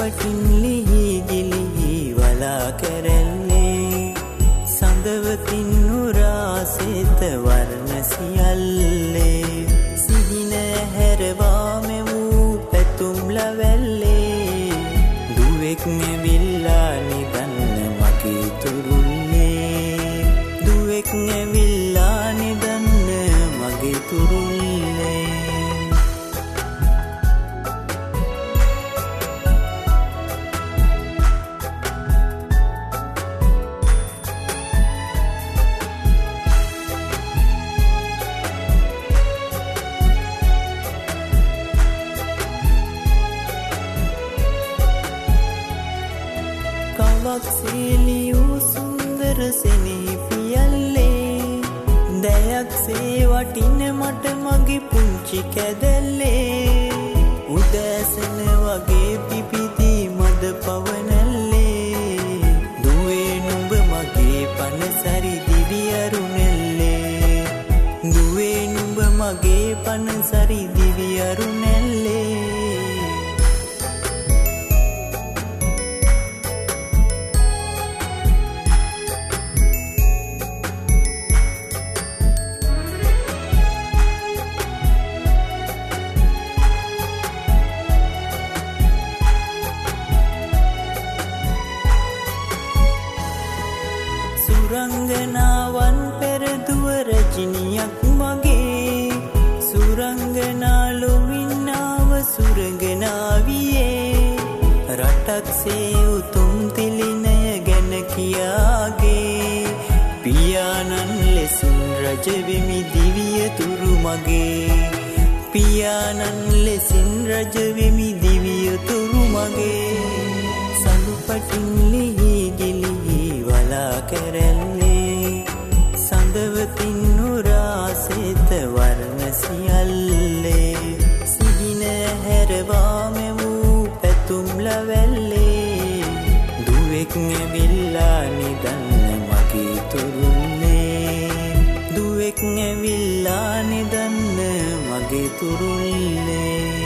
සලුපටින් ලිහි ගිලිහි වලා කැරැල්ලේ සඳවතින් උරාසෙත වර්ණ සියල්ලේ සිහින හැරවාම වූ පැතුම් ලවැල්ලේ දුවෙක් නැවිල්ලා නිදන්න මගේ තුරුල්ලේ දුවෙක් නැවිල්ලා නිදන්න මගේ තුරුල්ලේ කවක් සේලියූ සුන්දර සෙනෙහි පියල්ලේ දැයක් සේ වටින මට මගේ පුංචි කැදැල්ලේ උදෑසන වගේ පිපිදී මද පවනැල්ලේ දුවේ නුඹ මගේ පනසරි දිවි අරුණැල්ලේ දුවේ නුඹ මගේ පනසරි දිවි අරුණැල්ලේ සුරංගනාවන් පෙරදුව රජිනියක් මගේ සුරංගනා ලොවින්නාව සුරංගනාවියේ රටක් සේ උතුම් තිලිනය ගැන කියාගේ පියාණන් ලෙසින් රජවෙමි දිවිය තුරු මගේ පියාණන් ලෙසින් රජවෙමි දිවිය තුරු මගේ සලුපටින් ලිහි ගිලිහි වලා කැරැල්ලේ සඳවතින් උරාසෙත වර්ණ සියල්ලේ සිහින හැරවාම වූ පැතුම් ලවැල්ලේ දුවෙක් නැවිල්ලා නිදන්න මගේ තුරුල්ලේ දුවෙක් නැවිල්ලා නිදන්න මගේ තුරුල්ලේ